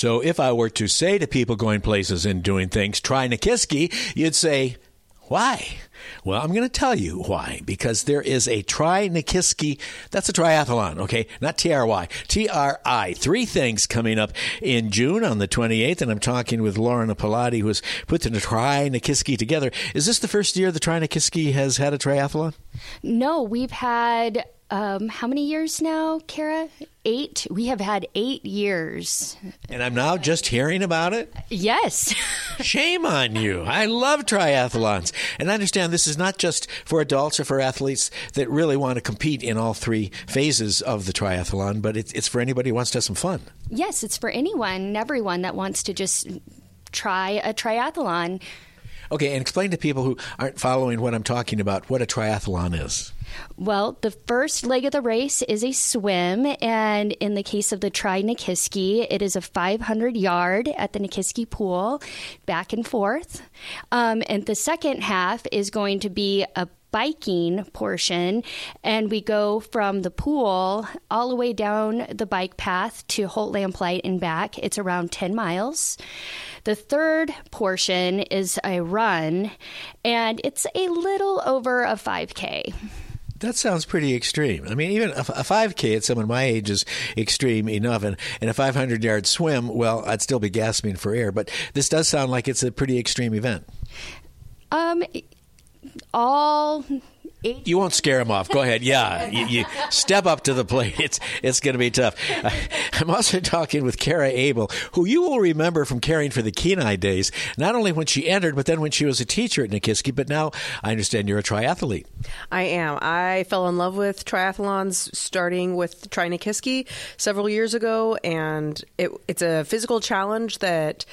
So if I were to say to people going places and doing things, try Nikiski, you'd say, why? Well, I'm going to tell you why. Because there is a Try Nikiski. That's a triathlon, okay? Not T-R-Y. T-R-I. 3 things coming up in June on the 28th. And I'm talking with Lauren Pallotti, who has put the Try Nikiski together. Is this the first year the Try Nikiski has had a triathlon? No, we've had... how many years now, Kara? 8? We have had 8 years. And I'm now just hearing about it? Yes. Shame on you. I love triathlons. And I understand this is not just for adults or for athletes that really want to compete in all 3 phases of the triathlon, but it's for anybody who wants to have some fun. Yes, it's for anyone and everyone that wants to just try a triathlon. Okay, and explain to people who aren't following what I'm talking about what a triathlon is. Well, the first leg of the race is a swim, and in the case of the Try Nikiski, it is a 500-yard at the Nikiski pool, back and forth. And the second half is going to be a biking portion, and we go from the pool all the way down the bike path to Holt Lamplight and back. It's around 10 miles. The third portion is a run, and it's a little over a 5K. That sounds pretty extreme. I mean, even a 5K at someone my age is extreme enough. And a 500-yard swim, well, I'd still be gasping for air. But this does sound like it's a pretty extreme event. All 8. You won't scare him off. Go ahead. Yeah, you step up to the plate. It's going to be tough. I'm also talking with Kara Abel, who you will remember from caring for the Kenai days, not only when she entered, but then when she was a teacher at Nikiski. But now I understand you're a triathlete. I am. I fell in love with triathlons starting with Try Nikiski several years ago, and it's a physical challenge that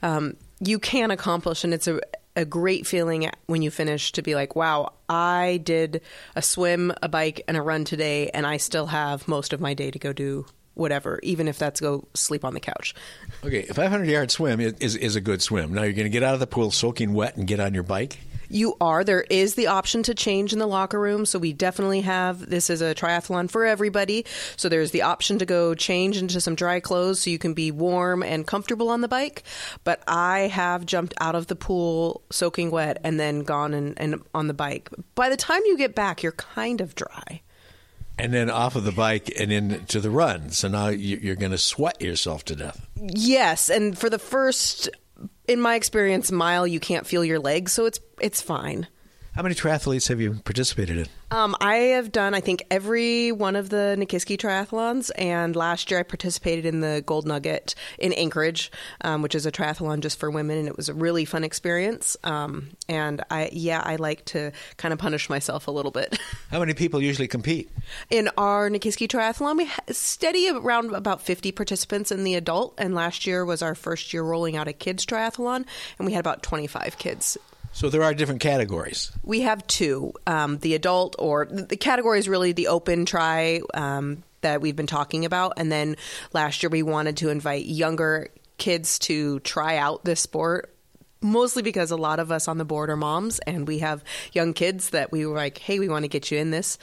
you can accomplish, and it's a great feeling when you finish to be like, wow, I did a swim, a bike, and a run today, and I still have most of my day to go do whatever, even if that's go sleep on the couch. Okay, a 500-yard swim is a good swim. Now, you're going to get out of the pool soaking wet and get on your bike? You are. There is the option to change in the locker room. So we definitely have, this is a triathlon for everybody. So there's the option to go change into some dry clothes so you can be warm and comfortable on the bike. But I have jumped out of the pool soaking wet and then gone and on the bike. By the time you get back, you're kind of dry. And then off of the bike and into the run. So now you're going to sweat yourself to death. Yes. And for the first, in my experience, mile, you can't feel your legs. So it's fine. How many triathletes have you participated in? I have done, I think, every one of the Nikiski triathlons. And last year I participated in the Gold Nugget in Anchorage, which is a triathlon just for women. And it was a really fun experience. And I like to kind of punish myself a little bit. How many people usually compete? In our Nikiski triathlon, we steady around about 50 participants in the adult. And last year was our first year rolling out a kids triathlon. And we had about 25 kids. So there are different categories. We have 2. The adult, or the category is really the open try that we've been talking about. And then last year we wanted to invite younger kids to try out this sport, mostly because a lot of us on the board are moms and we have young kids that we were like, hey, we want to get you in this.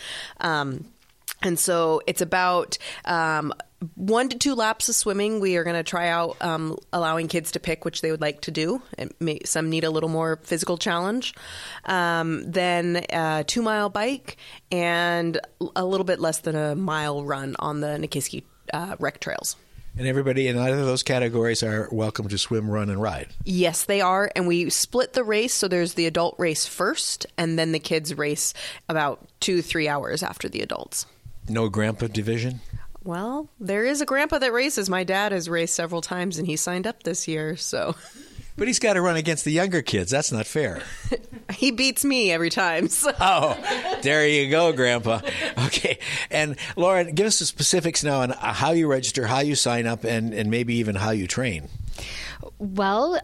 And so it's about 1 to 2 laps of swimming. We are going to try out allowing kids to pick which they would like to do. Some need a little more physical challenge. Then a 2-mile bike and a little bit less than a mile run on the Nikiski rec trails. And everybody in either of those categories are welcome to swim, run, and ride. Yes, they are. And we split the race. So there's the adult race first, and then the kids race about 2-3 hours after the adults. No grandpa division? Well, there is a grandpa that races. My dad has raced several times, and he signed up this year, so. But he's got to run against the younger kids. That's not fair. He beats me every time. So. Oh, there you go, Grandpa. Okay. And, Lauren, give us the specifics now on how you register, how you sign up, and maybe even how you train. Well,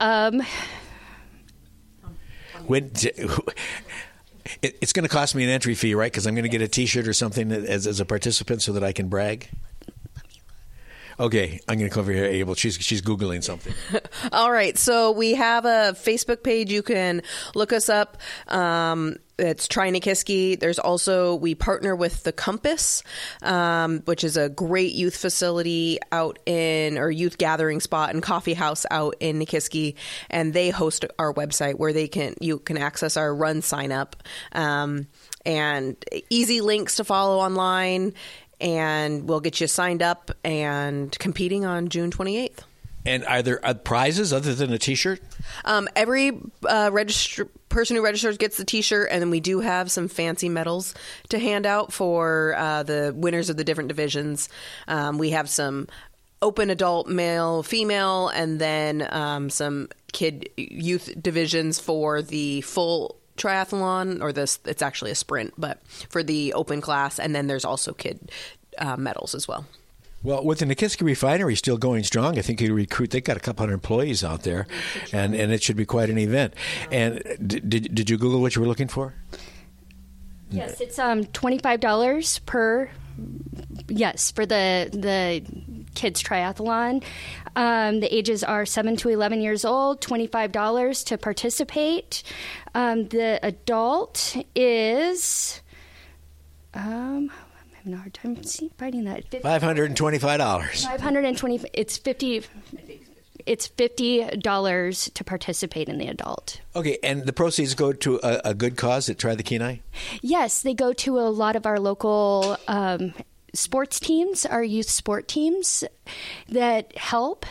It's going to cost me an entry fee, right? Because I'm going to get a T-shirt or something as a participant so that I can brag. Okay, I'm going to come over here, Abel. She's Googling something. All right, so we have a Facebook page. You can look us up. it's Try Nikiski. There's also, we partner with the Compass, which is a great youth facility or youth gathering spot and coffee house out in Nikiski, and they host our website where you can access our run sign up, and easy links to follow online, and we'll get you signed up and competing on June 28th. And are there prizes other than a T-shirt? Every person who registers gets the T-shirt, and then we do have some fancy medals to hand out for the winners of the different divisions. We have some open adult, male, female, and then some kid youth divisions for the full triathlon, or it's actually a sprint, but for the open class, and then there's also kid medals as well. Well, with the Nikiski refinery still going strong, I think they've got a couple hundred employees out there, and it should be quite an event. And did you Google what you were looking for? Yes, it's $25 per, for the kids triathlon. The ages are 7 to 11 years old, $25 to participate. The adult is... I'm having a hard time finding that. $525. It's $50 to participate in the adult. Okay, and the proceeds go to a good cause at Try the Kenai? Yes, they go to a lot of our local sports teams, our youth sport teams that help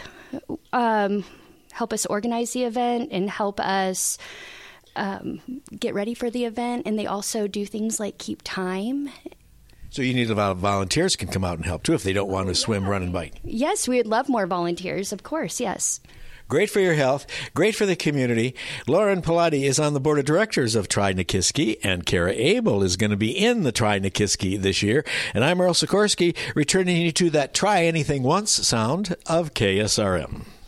us organize the event and help us get ready for the event. And they also do things like keep time. So you need a lot of volunteers can come out and help, too, if they don't want to swim, run, and bike. Yes, we would love more volunteers, of course, yes. Great for your health, great for the community. Lauren Pilati is on the board of directors of Try Nikiski, and Kara Abel is going to be in the Try Nikiski this year. And I'm Earl Sikorsky, returning you to that Try Anything Once sound of KSRM.